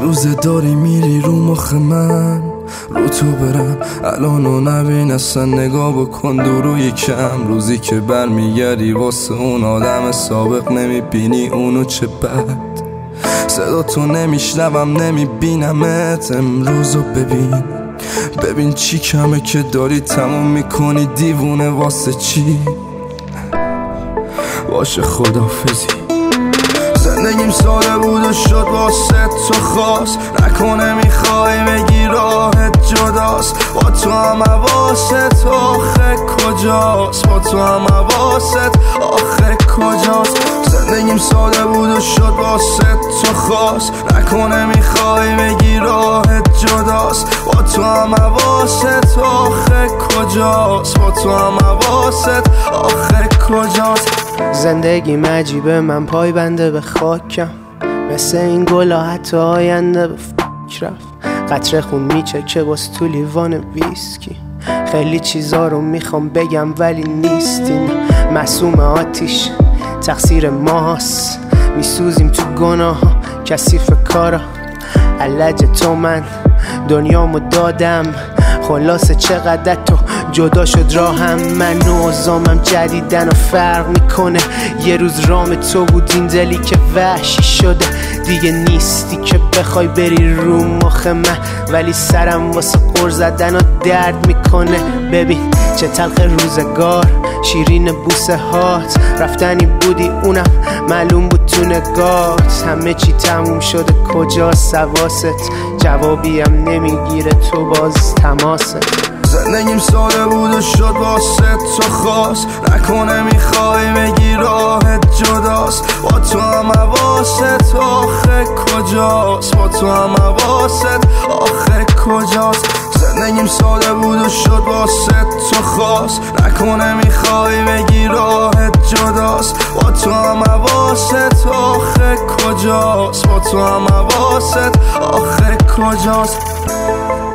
روز داری میری رو مخ من، رو تو برم الانو نبین اصلا، نگاه بکن دورو یکم. روزی که برمیگردی واسه اون آدم سابق، نمیبینی اونو چه بد. صدا تو نمیشنوم نمیبینمت، امروزو ببین چی کمه که داری تموم میکنی دیوونه. واسه چی؟ باشه خدافزی. زندگیم ساده بود و شد واسه تو خاص، نکنه میخوای بگی راحت جداست. با تو هم حواست آخه کجاست، با تو هم حواست آخه کجاست. زندگیم ساده بود و شد واسه تو خاص، نکنه میخوای بگی راحت جداست. با تو هم حواست آخه کجاست، با تو هم حواست آخه کجاست. زندگی عجیبه، من پای بنده به خاکم، مثل این گلا حتی آینده به فکر رفت. قطره خون میچکه باز تو لیوان ویسکی، خیلی چیزا رو میخوام بگم ولی نیستیم. معصوم آتیش تقصیر ماست، میسوزیم تو گناه کثیف کارا. علج تو من دنیامو دادم، خلاصه چقدر تو جدا شد راهم. من و اوزامم جدیدن و فرق میکنه، یه روز رام تو بود این دلی که وحشی شده. دیگه نیستی که بخوای بری رو مخ من، ولی سرم واسه قر زدن و درد میکنه. ببین چه تلخ روزگار، شیرین بوسه هات، رفتنی بودی اونم معلوم بود تو نگات. همه چی تموم شده کجاست حواست، جوابی هم نمیگیره تو باز تماست. زندگیم ساده بود و شد واسه تو خاص، نکنه میخوای بگی راحت جداست. با تو هم حواست آخه کجاست، با تو هم حواست آخه کجاست. زندگیم ساده بود و شد واسه تو خاص، نکنه میخوای بگی راحت جداست. با تو هم حواست آخه کجاست، با تو هم حواست آخه کجاست.